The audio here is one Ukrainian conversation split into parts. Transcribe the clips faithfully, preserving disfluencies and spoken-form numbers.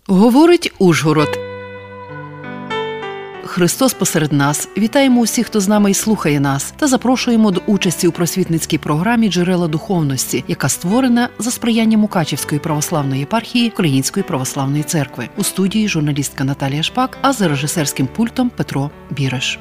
Говорить Ужгород. Христос посеред нас. Вітаємо усіх, хто з нами і слухає нас, та запрошуємо до участі у просвітницькій програмі «Джерела духовності», яка створена за сприяння Мукачівської православної єпархії Української православної церкви. У студії журналістка Наталія Шпак, а за режисерським пультом Петро Біреш.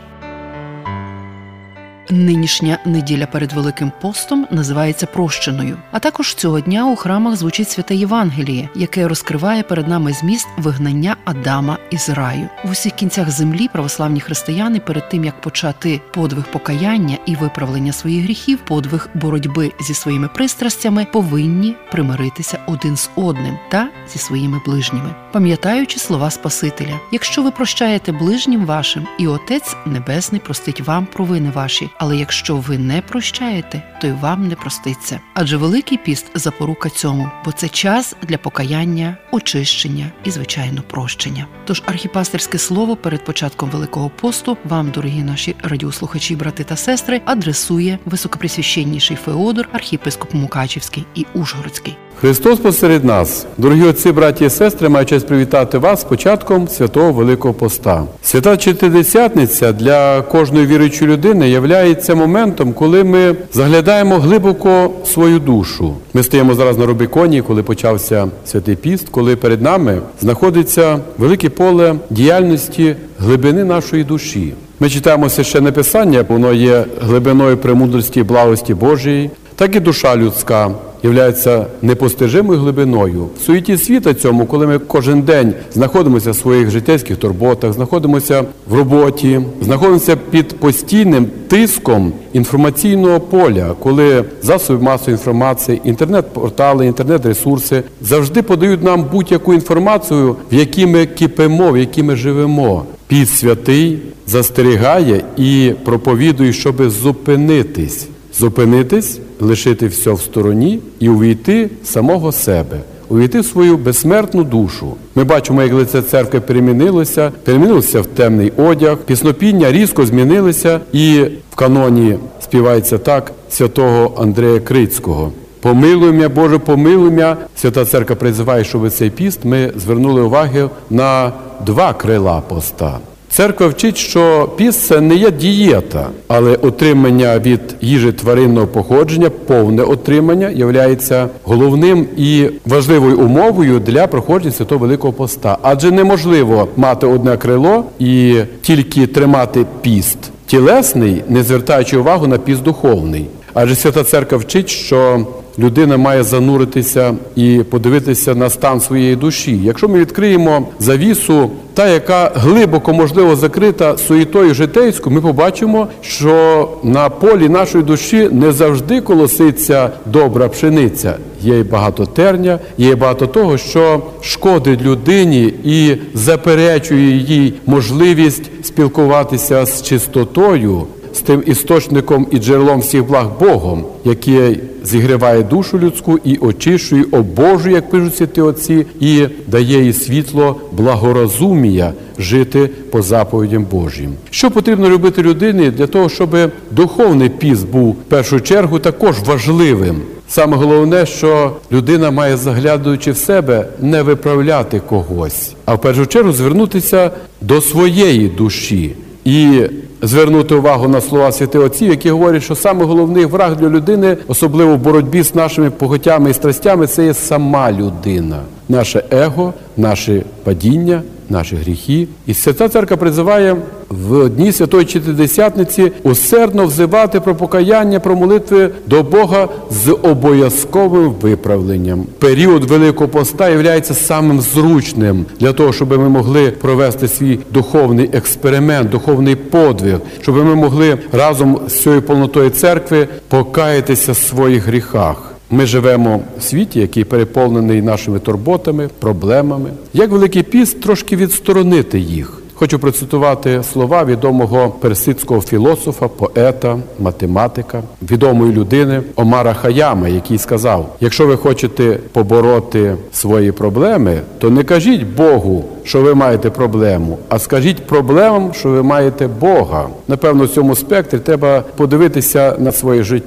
Нинішня неділя перед Великим постом називається Прощеною. А також цього дня у храмах звучить святе Євангеліє, яке розкриває перед нами зміст вигнання Адама із раю. В усіх кінцях землі православні християни перед тим, як почати подвиг покаяння і виправлення своїх гріхів, подвиг боротьби зі своїми пристрастями, повинні примиритися один з одним та зі своїми ближніми, пам'ятаючи слова Спасителя: «Якщо ви прощаєте ближнім вашим, і Отець Небесний простить вам провини ваші. Але якщо ви не прощаєте, то й вам не проститься». Адже Великий піст – запорука цьому, бо це час для покаяння, очищення і, звичайно, прощення. Тож архіпастерське слово перед початком Великого посту вам, дорогі наші радіослухачі, брати та сестри, адресує високопресвященніший Феодор, архієпископ Мукачівський і Ужгородський. Христос посеред нас. Дорогі отці, браті і сестри, маю честь привітати вас з початком Святого Великого Поста. Свята Чотиридесятниця для кожної віруючої людини являється моментом, коли ми заглядаємо глибоко в свою душу. Ми стоїмо зараз на Рубіконі, коли почався Святий Піст, коли перед нами знаходиться велике поле діяльності глибини нашої душі. Ми читаємо Священне Писання, воно є глибиною премудрості і благості Божої, так і душа людська являється непостижимою глибиною. В суєті світа цьому, коли ми кожен день знаходимося в своїх життєвих турботах, знаходимося в роботі, знаходимося під постійним тиском інформаційного поля, коли засоби масової інформації, інтернет-портали, інтернет-ресурси завжди подають нам будь-яку інформацію, в якій ми кипимо, в якій ми живемо. Піст святий застерігає і проповідує, щоб зупинитись. Зупинитись, лишити все в стороні і увійти в самого себе, увійти в свою безсмертну душу. Ми бачимо, як лице церкви перемінилося, перемінилося в темний одяг, піснопіння різко змінилися, і в каноні співається так святого Андрея Крицького: «Помилуй м'я, Боже, помилуй м'я». Свята Церква призиває, щоб цей піст ми звернули увагу на два крила поста. Церква вчить, що піст – це не є дієта, але отримання від їжі тваринного походження, повне отримання, є головним і важливою умовою для проходження Святого Великого Поста. Адже неможливо мати одне крило і тільки тримати піст тілесний, не звертаючи увагу на піст духовний. Адже Свята Церква вчить, що людина має зануритися і подивитися на стан своєї душі. Якщо ми відкриємо завісу, та, яка глибоко, можливо, закрита суєтою житейською, ми побачимо, що на полі нашої душі не завжди колоситься добра пшениця. Є й багато терня, є й багато того, що шкодить людині і заперечує їй можливість спілкуватися з чистотою, з тим істочником і джерелом всіх благ Богом, який зігріває душу людську і очищує, обожує, як пишуть святі отці, і дає їй світло благорозумія жити по заповідям Божим. Що потрібно робити людині для того, щоб духовний піст був в першу чергу також важливим? Саме головне, що людина має, заглядаючи в себе, не виправляти когось, а в першу чергу звернутися до своєї душі і звернути увагу на слова святих отців, які говорять, що саме головний враг для людини, особливо в боротьбі з нашими похотями і страстями, це є сама людина. Наше его, наші падіння, наші гріхи. І Свята Церква призиває в дні Святої Чотиридесятниці усердно взивати про покаяння, про молитви до Бога з обов'язковим виправленням. Період Великого Поста є самим зручним для того, щоб ми могли провести свій духовний експеримент, духовний подвиг, щоб ми могли разом з цією повнотою церкви покаятися в своїх гріхах. Ми живемо в світі, який переповнений нашими турботами, проблемами. Як Великий піст трошки відсторонити їх? Хочу процитувати слова відомого персидського філософа, поета, математика, відомої людини Омара Хаяма, який сказав: якщо ви хочете побороти свої проблеми, то не кажіть Богу, що ви маєте проблему, а скажіть проблемам, що ви маєте Бога. Напевно, в цьому спектрі треба подивитися на своє життя.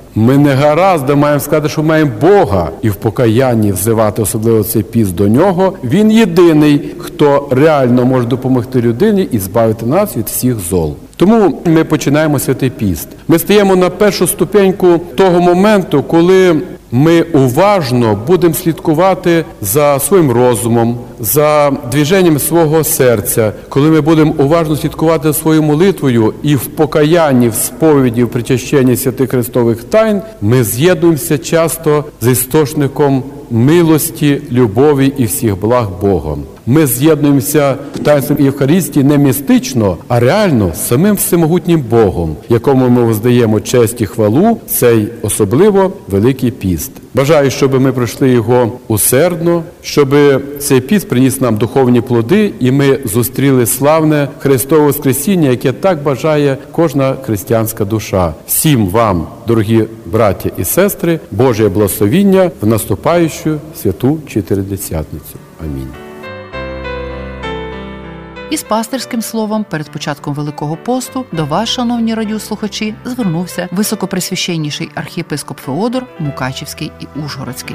Ми не гаразд маємо сказати, що маємо Бога і в покаянні взивати особливо цей піст до Нього. Він єдиний, хто реально може допомогти людині і збавити нас від всіх зол. Тому ми починаємо святий піст. Ми стаємо на першу ступеньку того моменту, коли ми уважно будемо слідкувати за своїм розумом, за движенням свого серця, коли ми будемо уважно слідкувати за своєю молитвою і в покаянні, в сповіді, в причащенні святих Христових тайн, ми з'єднуємося часто з істочником милості, любові і всіх благ Богом. Ми з'єднуємося в таїнстві Євхаристії не містично, а реально з самим всемогутнім Богом, якому ми воздаємо честь і хвалу, цей особливо Великий піст. Бажаю, щоб ми пройшли його усердно, щоб цей піст приніс нам духовні плоди, і ми зустріли славне Христове Воскресіння, яке так бажає кожна християнська душа. Всім вам, дорогі браття і сестри, Божє благословіння в наступаючу святу Чотиридесятницю. Амінь. Із пастирським словом перед початком Великого посту до вас, шановні радіослухачі, звернувся високопресвященніший архієпископ Феодор Мукачівський і Ужгородський.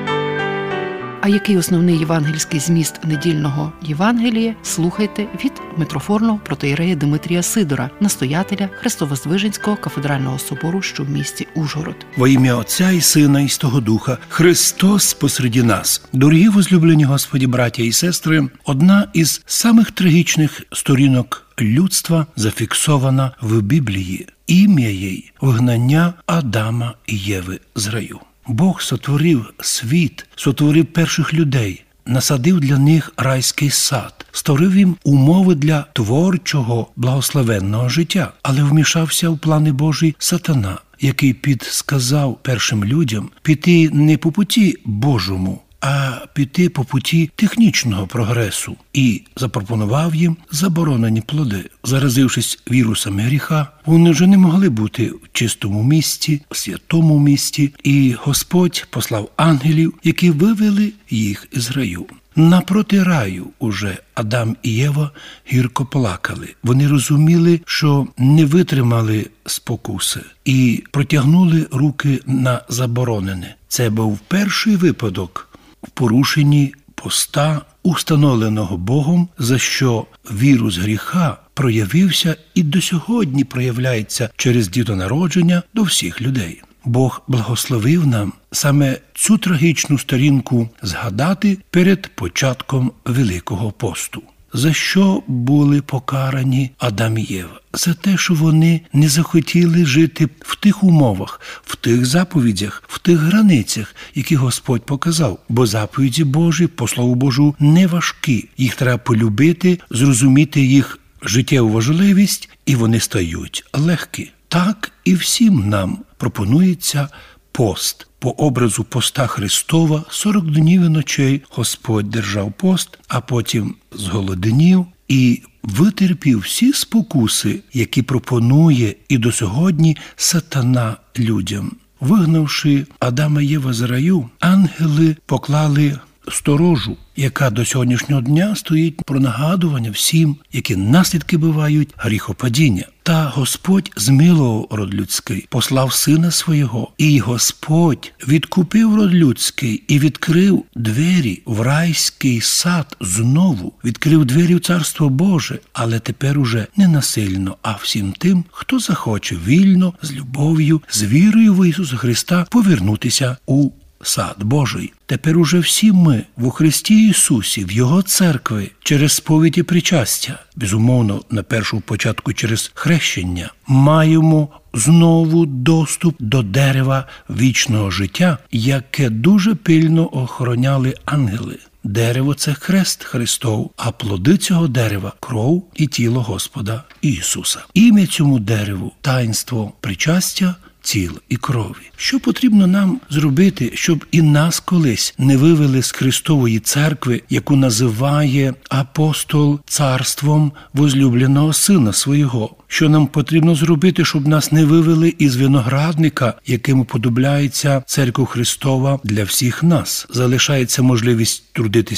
А який основний євангельський зміст недільного Євангелія, слухайте від митрофорного протоієрея Димитрія Сидора, настоятеля Христовоздвиженського кафедрального собору, що в місті Ужгород. Во ім'я Отця і Сина і Святого Духа, Христос посереді нас. Дорогі возлюблені Господі, браття і сестри, одна із самих трагічних сторінок людства зафіксована в Біблії. Ім'я їй – вигнання Адама і Єви з раю. Бог сотворив світ, сотворив перших людей, насадив для них райський сад, створив їм умови для творчого, благословенного життя. Але вмішався в плани Божі сатана, який підсказав першим людям піти не по путі Божому, а піти по путі технічного прогресу і запропонував їм заборонені плоди. Заразившись вірусами гріха, вони вже не могли бути в чистому місці, в святому місці, і Господь послав ангелів, які вивели їх із раю. Напроти раю уже Адам і Єва гірко плакали. Вони розуміли, що не витримали спокуси і протягнули руки на заборонене. Це був перший випадок в порушенні поста, установленого Богом, за що вірус гріха проявився і до сьогодні проявляється через дітонародження до всіх людей. Бог благословив нам саме цю трагічну сторінку згадати перед початком Великого посту. За що були покарані Адам і Єва? За те, що вони не захотіли жити в тих умовах, в тих заповідях, в тих границях, які Господь показав. Бо заповіді Божі, по Слову Божу, не важкі. Їх треба полюбити, зрозуміти їх життєву важливість, і вони стають легкі. Так і всім нам пропонується пост. По образу поста Христова сорок днів і ночей Господь держав пост, а потім зголоднів і витерпів всі спокуси, які пропонує і до сьогодні сатана людям. Вигнавши Адама і Єва з раю, ангели поклали сторожу, яка до сьогоднішнього дня стоїть про нагадування всім, які наслідки бувають гріхопадіння. Та Господь змилував род людський, послав Сина Свого, і Господь відкупив род людський і відкрив двері в райський сад знову, відкрив двері в Царство Боже, але тепер уже не насильно, а всім тим, хто захоче вільно, з любов'ю, з вірою в Ісуса Христа повернутися у сад Божий. Тепер уже всі ми в Христі Ісусі, в Його церкві, через сповідь і причастя, безумовно, на першому початку через хрещення, маємо знову доступ до дерева вічного життя, яке дуже пильно охороняли ангели. Дерево – це хрест Христов, а плоди цього дерева – кров і тіло Господа Ісуса. Ім'я цьому дереву – таїнство причастя, тіл і крові. Що потрібно нам зробити, щоб і нас колись не вивели з Христової церкви, яку називає апостол царством возлюбленого Сина Свого? Що нам потрібно зробити, щоб нас не вивели із виноградника, яким уподобляється церква Христова для всіх нас? Залишається можливість трудитися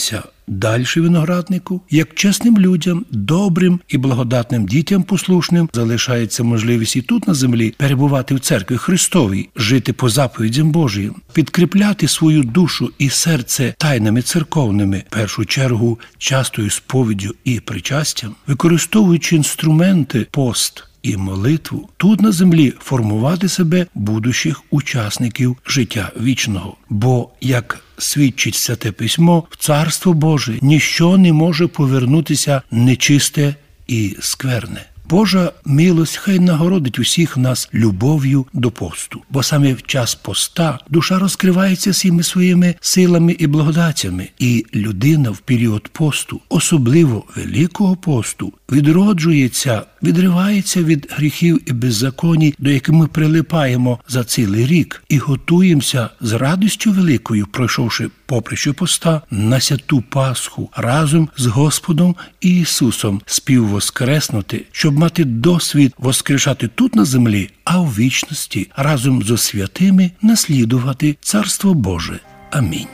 далі винограднику, як чесним людям, добрим і благодатним дітям послушним залишається можливість і тут на землі перебувати в церкві Христовій, жити по заповідям Божим, підкріпляти свою душу і серце тайнами церковними, в першу чергу частою сповіддю і причастям, використовуючи інструменти пост і молитву, тут на землі формувати себе будущих учасників життя вічного. Бо, як свідчить Святе Письмо, в Царство Боже ніщо не може повернутися нечисте і скверне. Божа милость хай нагородить усіх нас любов'ю до посту, бо саме в час поста душа розкривається всіми своїми силами і благодатями, і людина в період посту, особливо Великого посту, відроджується, відривається від гріхів і беззаконій, до яких ми прилипаємо за цілий рік, і готуємося з радістю великою, пройшовши поприще поста, на святу Пасху разом з Господом Ісусом співвоскреснути, щоб мати досвід воскрешати тут на землі, а у вічності разом зо святими наслідувати Царство Боже. Амінь.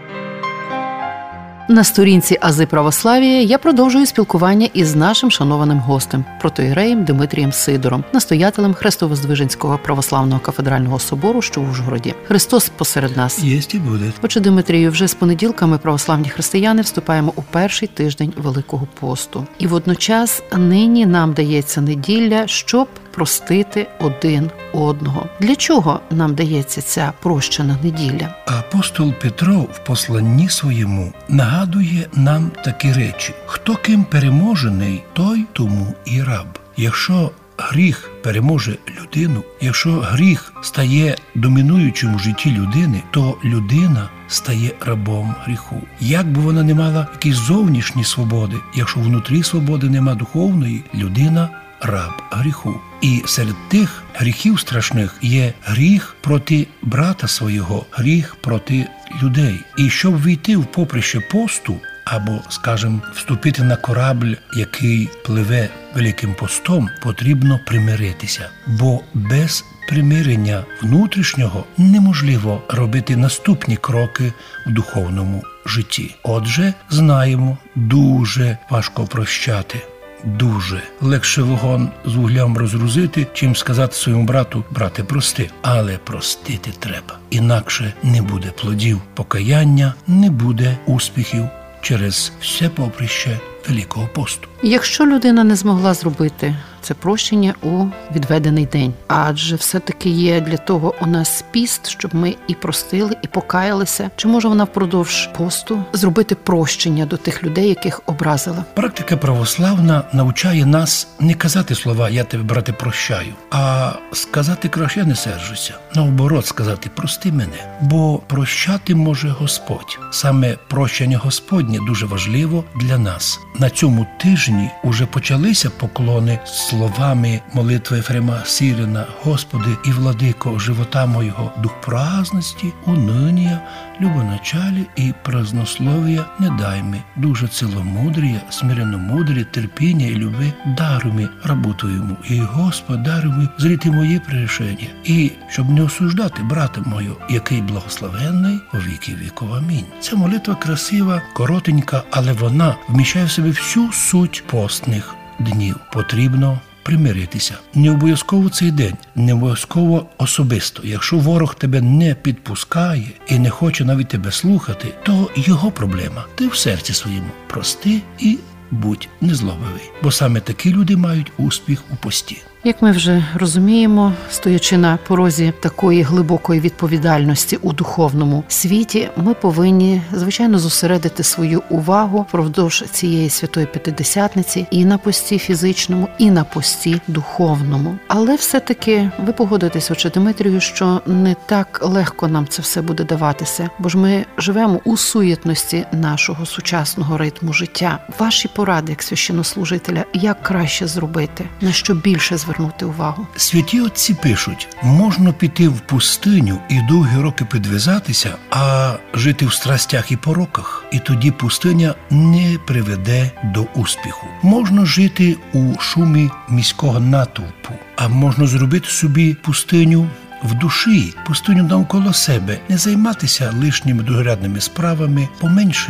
На сторінці Ази православія я продовжую спілкування із нашим шанованим гостем, протоієреєм Димитрієм Сидором, настоятелем Хрестово-Здвиженського православного кафедрального собору, що в Ужгороді. Христос посеред нас. Єсть і буде. Отже, Димитрію, вже з понеділка ми, православні християни, вступаємо у перший тиждень Великого посту. І водночас нині нам дається неділя, щоб простити один одного. Для чого нам дається ця прощена неділя? Апостол Петро в посланні своєму нагадує нам такі речі. Хто ким переможений, той тому і раб. Якщо гріх переможе людину, якщо гріх стає домінуючим у житті людини, то людина стає рабом гріху. Як би вона не мала якісь зовнішні свободи, якщо внутрі свободи нема духовної, людина раб гріху. І серед тих гріхів страшних є гріх проти брата свого, гріх проти людей. І щоб війти в поприще посту, або, скажімо, вступити на корабль, який пливе Великим постом, потрібно примиритися. Бо без примирення внутрішнього неможливо робити наступні кроки в духовному житті. Отже, знаємо, дуже важко прощати. Дуже. Легше вогонь з вуглям розгрузити, чим сказати своєму брату: брате, прости. Але простити треба. Інакше не буде плодів покаяння, не буде успіхів через все поприще Великого посту. Якщо людина не змогла зробити це прощення у відведений день, адже все-таки є для того у нас піст, щоб ми і простили, і покаялися, чи може вона впродовж посту зробити прощення до тих людей, яких образила? Практика православна навчає нас не казати слова «я тебе, брате, прощаю», а сказати краще «я не сержуся». Наоборот, сказати «прости мене». Бо прощати може Господь. Саме прощення Господнє дуже важливо для нас. На цьому тижні уже почалися поклони словами молитви Ефрема Сирина: «Господи і владико живота моєго, дух праздності, унынія, любоначалі і празднословія не дай ми, дуже ціломудрія, смиренномудрія, терпіння і люби даруй ми рабу Твоєму, і Господь даруй ми зріти мої прегрешення, і щоб не осуждати брата мою, який благословенний у віки віков. Амінь». Ця молитва красива, коротенька, але вона вміщає в себе всю суть постних днів. Потрібно примиритися. Не обов'язково цей день, не обов'язково особисто. Якщо ворог тебе не підпускає і не хоче навіть тебе слухати, то його проблема. Ти в серці своєму прости і будь незлобивий. Бо саме такі люди мають успіх у пості. Як ми вже розуміємо, стоячи на порозі такої глибокої відповідальності у духовному світі, ми повинні, звичайно, зосередити свою увагу впродовж цієї святої П'ятидесятниці і на пості фізичному, і на пості духовному. Але все-таки ви погодитесь, отче Димитрію, що не так легко нам це все буде даватися, бо ж ми живемо у суєтності нашого сучасного ритму життя. Ваші поради, як священнослужителя, як краще зробити, на що більше звернути звернути увагу. Святі отці пишуть: можна піти в пустиню і довгі роки підв'язатися, а жити в страстях і пороках, і тоді пустиня не приведе до успіху. Можна жити у шумі міського натовпу, а можна зробити собі пустиню в душі, пустиню навколо себе, не займатися лишніми другорядними справами, поменше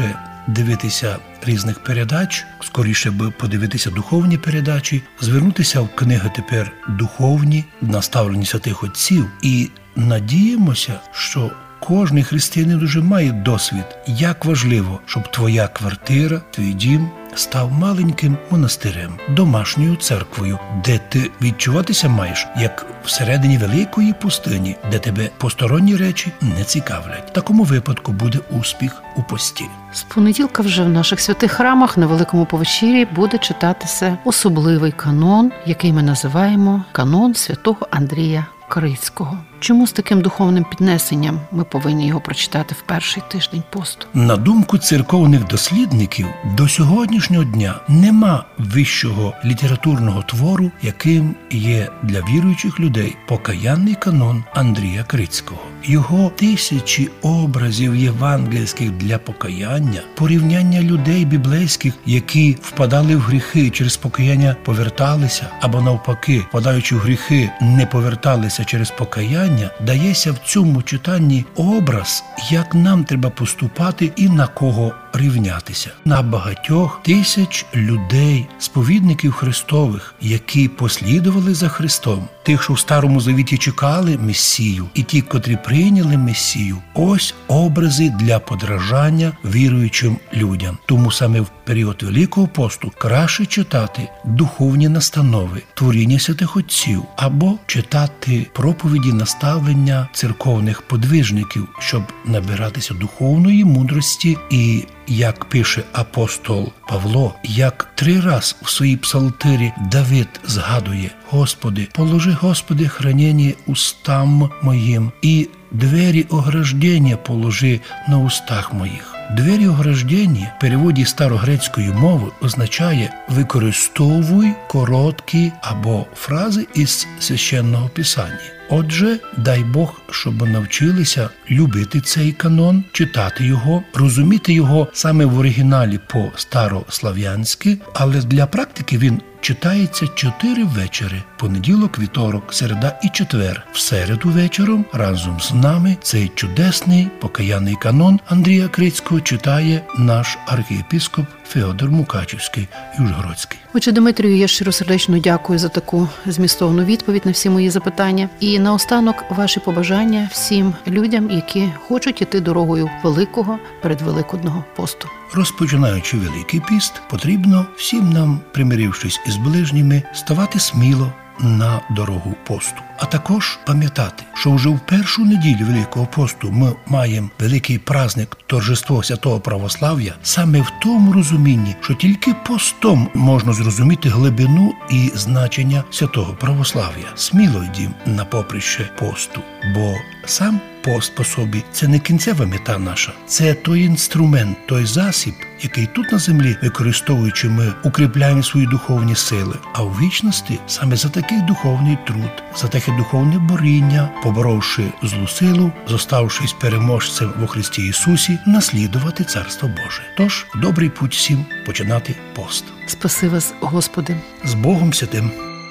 дивитися різних передач, скоріше би подивитися духовні передачі, звернутися в книги тепер духовні, наставлені святих отців, і надіємося, що кожний християнин уже має досвід, як важливо, щоб твоя квартира, твій дім став маленьким монастирем, домашньою церквою, де ти відчуватися маєш, як всередині великої пустині, де тебе посторонні речі не цікавлять. В такому випадку буде успіх у пості. З понеділка вже в наших святих храмах на Великому повечірі буде читатися особливий канон, який ми називаємо канон святого Андрія Крицького. Чому з таким духовним піднесенням ми повинні його прочитати в перший тиждень посту? На думку церковних дослідників, до сьогоднішнього дня нема вищого літературного твору, яким є для віруючих людей покаянний канон Андрія Крицького. Його тисячі образів євангельських для покаяння, порівняння людей біблейських, які впадали в гріхи, через покаяння поверталися, або навпаки, впадаючи в гріхи, не поверталися через покаяння, дається в цьому читанні образ, як нам треба поступати і на кого рівнятися. На багатьох тисяч людей, сповідників Христових, які послідували за Христом, тих, що в Старому Завіті чекали Месію, і ті, котрі прийняли Месію, ось образи для подражання віруючим людям. Тому саме в період Великого посту краще читати духовні настанови, творіння святих отців, або читати проповіді, наставлення церковних подвижників, щоб набиратися духовної мудрості і, як пише апостол Павло, як три раз в своїй псалтирі Давид згадує: «Господи, положи, Господи, хранення устам моїм, і двері ограждення положи на устах моїх». Двері ограждення в переводі старогрецької мови означає «використовуй короткі або фрази із священного писання». Отже, дай Бог, щоб навчилися любити цей канон, читати його, розуміти його саме в оригіналі по-старослав'янськи, але для практики він читається чотири вечори – понеділок, вівторок, середа і четвер. В середу вечором разом з нами цей чудесний покаянний канон Андрія Крицького читає наш архієпископ Феодор Мукачівський і Ужгородський. Отже, Дмитрію, я щиросердечно дякую за таку змістовну відповідь на всі мої запитання. І наостанок ваші побажання всім людям, які хочуть іти дорогою Великого передвеликодного посту. Розпочинаючи Великий піст, потрібно всім нам, примирившись із ближніми, ставати сміло на дорогу посту. А також пам'ятати, що вже в першу неділю Великого посту ми маємо великий праздник торжество святого православ'я саме в тому розумінні, що тільки постом можна зрозуміти глибину і значення святого православ'я. Сміло йдім на поприще посту, бо сам пост по собі – це не кінцева мета наша, це той інструмент, той засіб, який тут на землі, використовуючи, ми укріпляємо свої духовні сили, а в вічності саме за такий духовний труд, за таке духовне боріння, поборовши злу силу, зоставшись переможцем во Христі Ісусі, наслідувати Царство Боже. Тож, добрий путь всім починати пост. Спаси вас, Господи. З Богом Святим.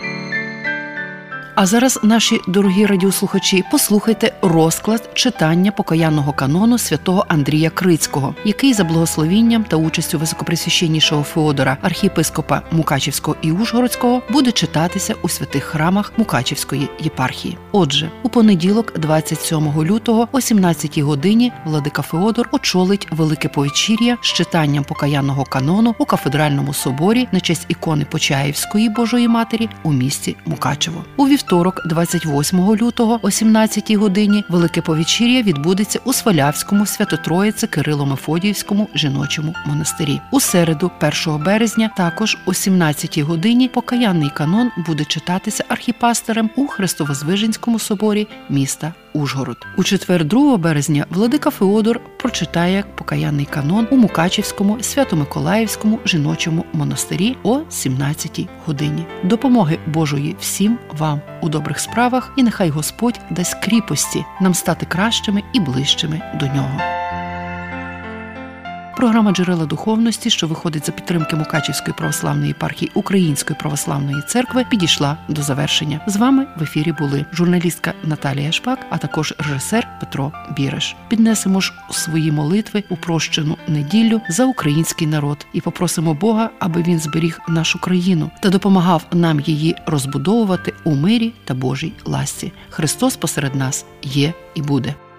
А зараз, наші дорогі радіослухачі, послухайте розклад читання покаянного канону святого Андрія Крицького, який за благословінням та участю високопресвященнішого Феодора, архієпископа Мукачівського і Ужгородського, буде читатися у святих храмах Мукачівської єпархії. Отже, у понеділок, двадцять сьомого лютого, о сімнадцятій годині, владика Феодор очолить Велике повечір'я з читанням покаянного канону у кафедральному соборі на честь ікони Почаївської Божої Матері у місті Мукачево. У вівторок, двадцять восьмого лютого, о сімнадцятій годині, Велике повечір'я відбудеться у Свалявському Свято-Троїце Кирило-Мефодіївському жіночому монастирі. У середу, першого березня, також о сімнадцятій годині покаянний канон буде читатися архіпастерем у Христовозвиженському соборі міста Ужгород. У четвер, другого березня, владика Феодор прочитає покаянний канон у Мукачівському Свято-Миколаївському жіночому монастирі о сімнадцятій годині. Допомоги Божої всім вам у добрих справах, і нехай Господь дасть кріпості нам стати кращими і ближчими до Нього. програма «Джерела духовності», що виходить за підтримки Мукачівської православної єпархії Української православної церкви, підійшла до завершення. З вами в ефірі були журналістка Наталія Шпак, а також режисер Петро Біреш. Піднесемо ж свої молитви у прощену неділю за український народ і попросимо Бога, аби він зберіг нашу країну та допомагав нам її розбудовувати у мирі та Божій ласці. Христос посеред нас є і буде.